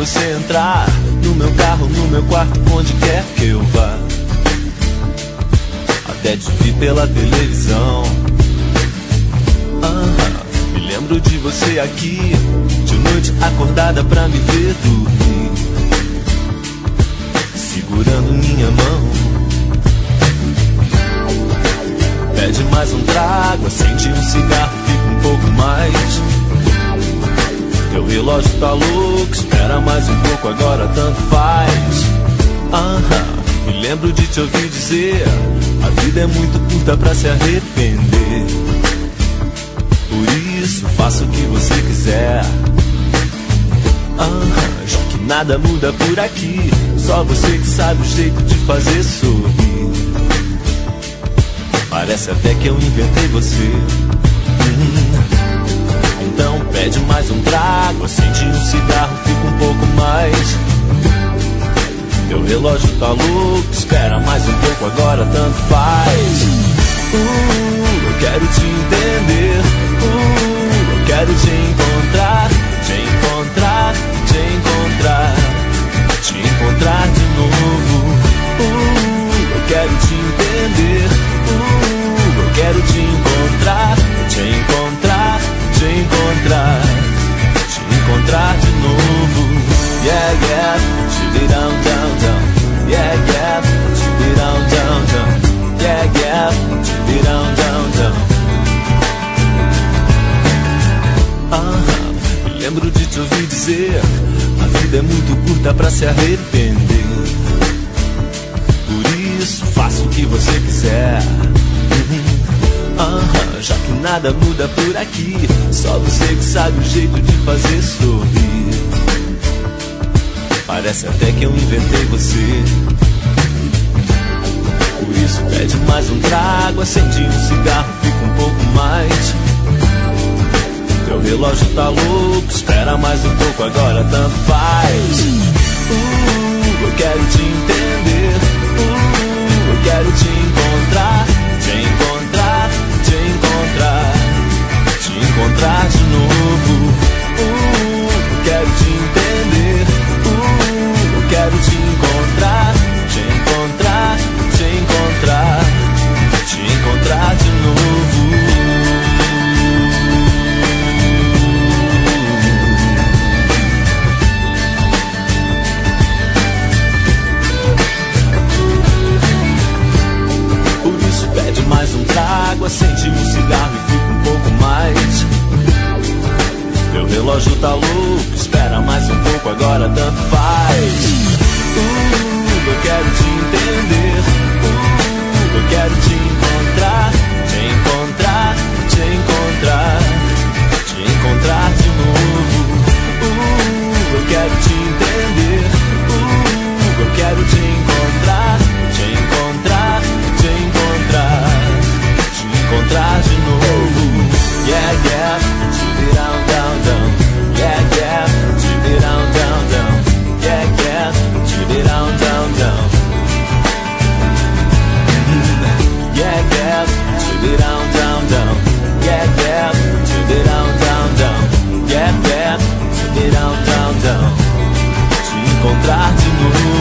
você entrar no meu carro, no meu quarto, onde quer que eu vá. Até te vi pela televisão. Me lembro de você aqui, de noite acordada pra me ver dormir, segurando minha mão. Pede mais um trago, acende um cigarro, fica um pouco mais. Teu relógio tá louco, espera mais um pouco, agora tanto faz. Me lembro de te ouvir dizer: a vida é muito curta pra se arrepender. Por isso faça o que você quiser. Já que nada muda por aqui, só você que sabe o jeito de fazer sorrir. Parece até que eu inventei você. Então pede mais um trago, acende um cigarro, fica um pouco mais. Teu relógio tá louco, espera mais um pouco, agora tanto faz. Eu quero te entender. Eu quero te encontrar, te encontrar, te encontrar, te encontrar de novo. Eu quero te entender. Eu quero te encontrar, te encontrar, te encontrar, te encontrar de novo. Yeah, yeah, chip it down, down, down. Yeah, yeah, chip it down, down, down. Yeah, yeah, chip it down, down, down. Me lembro de te ouvir dizer: a vida é muito curta pra se arrepender. Por isso faça o que você quiser. Já que nada muda por aqui, só você que sabe o jeito de fazer sorrir. Parece até que eu inventei você. Por isso pede mais um trago, acende um cigarro, fica um pouco mais. Teu relógio tá louco, espera mais um pouco, agora tanto faz. Eu quero te entender. Eu quero te encontrar, te encontrar, te encontrar, te encontrar de novo. Eu quero te entender. Eu quero te encontrar, te encontrar, te encontrar, te encontrar de novo. Pede mais um trago, acende um cigarro e fica um pouco mais. Teu relógio tá louco, espera mais um pouco, agora tanto faz. Eu quero te entender. Eu quero te encontrar, te encontrar, te encontrar, te encontrar de novo. Eu quero te entender. Eu quero te encontrar, te encontrar, te encontrar, te encontrar de novo. Yeah, yeah, chip it down, down, down. Yeah, yeah, chip it down, down, down. Yeah, yeah, chip it down, down, down. Yeah, yeah, chip it down, down, down. Yeah, yeah, chip it down, down, down. Yeah, yeah, chip it down, down, down. Te encontrar de novo.